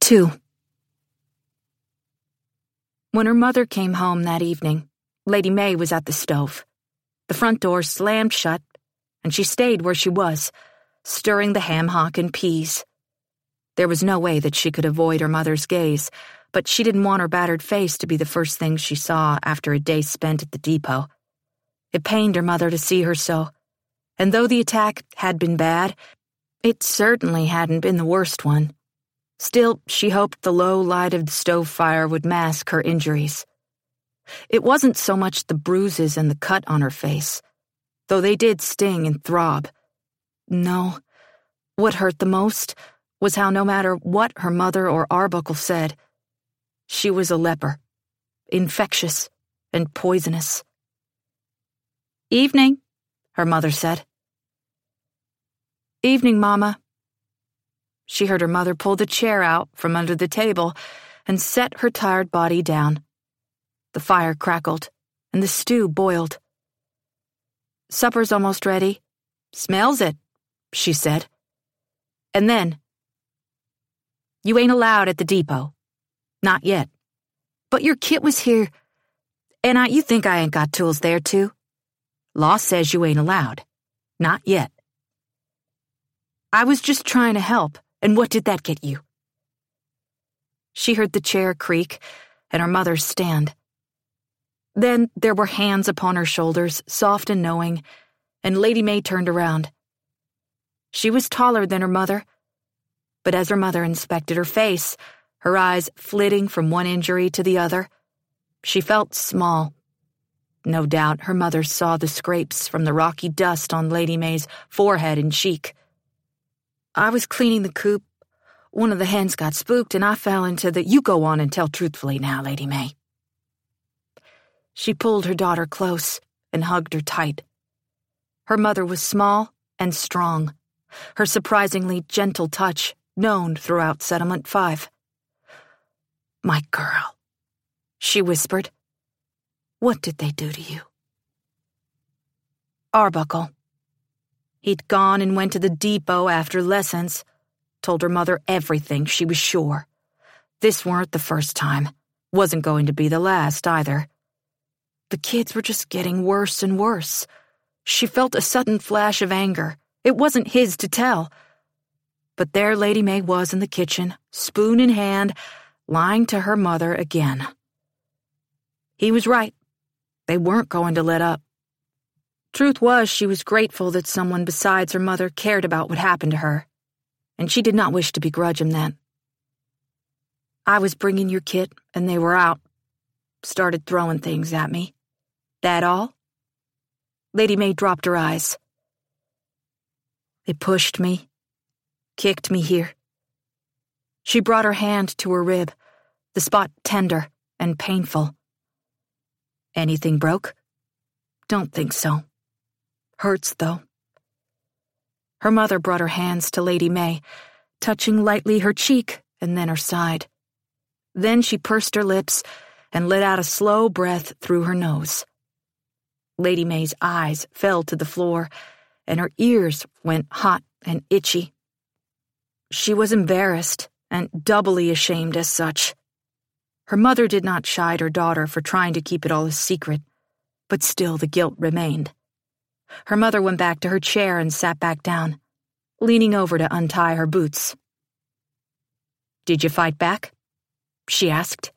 2. When her mother came home that evening, Lady May was at the stove. The front door slammed shut, and she stayed where she was, stirring the ham hock and peas. There was no way that she could avoid her mother's gaze, but she didn't want her battered face to be the first thing she saw after a day spent at the depot. It pained her mother to see her so, and though the attack had been bad, it certainly hadn't been the worst one. Still, she hoped the low light of the stove fire would mask her injuries. It wasn't so much the bruises and the cut on her face, though they did sting and throb. No, what hurt the most was how no matter what her mother or Arbuckle said, she was a leper, infectious and poisonous. "Evening," her mother said. "Evening, Mama." She heard her mother pull the chair out from under the table and set her tired body down. The fire crackled, and the stew boiled. "Supper's almost ready. Smells it," she said. And then, "You ain't allowed at the depot. Not yet. But your kit was here, and you think I ain't got tools there, too? Law says you ain't allowed. Not yet." "I was just trying to help, and what did that get you?" She heard the chair creak and her mother stand. Then there were hands upon her shoulders, soft and knowing, and Lady May turned around. She was taller than her mother, but as her mother inspected her face, her eyes flitting from one injury to the other, she felt small. No doubt her mother saw the scrapes from the rocky dust on Lady May's forehead and cheek. "I was cleaning the coop. One of the hens got spooked and I fell into the—" "You go on and tell truthfully now, Lady May." She pulled her daughter close and hugged her tight. Her mother was small and strong, her surprisingly gentle touch known throughout Settlement 5. "My girl," she whispered. "What did they do to you?" Arbuckle. He'd gone and went to the depot after lessons, told her mother everything, she was sure. This weren't the first time, wasn't going to be the last either. The kids were just getting worse and worse. She felt a sudden flash of anger. It wasn't his to tell. But there Lady May was in the kitchen, spoon in hand, lying to her mother again. He was right. They weren't going to let up. Truth was, she was grateful that someone besides her mother cared about what happened to her, and she did not wish to begrudge him that. "I was bringing your kit, and they were out. Started throwing things at me. That all?" Lady May dropped her eyes. "They pushed me, kicked me here." She brought her hand to her rib, the spot tender and painful. "Anything broke?" "Don't think so. Hurts, though." Her mother brought her hands to Lady May, touching lightly her cheek and then her side. Then she pursed her lips and let out a slow breath through her nose. Lady May's eyes fell to the floor, and her ears went hot and itchy. She was embarrassed and doubly ashamed as such. Her mother did not chide her daughter for trying to keep it all a secret, but still the guilt remained. Her mother went back to her chair and sat back down, leaning over to untie her boots. "Did you fight back?" she asked.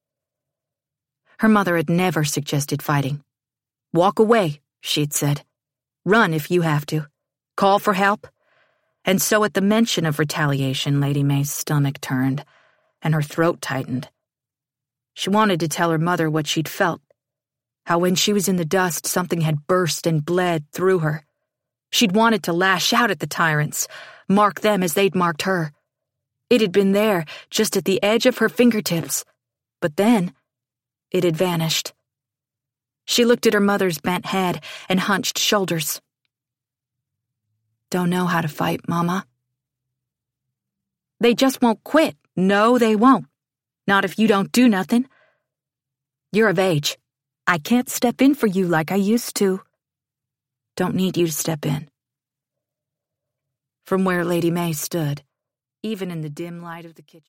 Her mother had never suggested fighting. "Walk away," she'd said. "Run if you have to. Call for help." And so at the mention of retaliation, Lady May's stomach turned, and her throat tightened. She wanted to tell her mother what she'd felt, how when she was in the dust something had burst and bled through her. She'd wanted to lash out at the tyrants, mark them as they'd marked her. It had been there, just at the edge of her fingertips, but then it had vanished. She looked at her mother's bent head and hunched shoulders. "Don't know how to fight, Mama." "They just won't quit. No, they won't. Not if you don't do nothing. You're of age. I can't step in for you like I used to." "Don't need you to step in." From where Lady May stood, even in the dim light of the kitchen,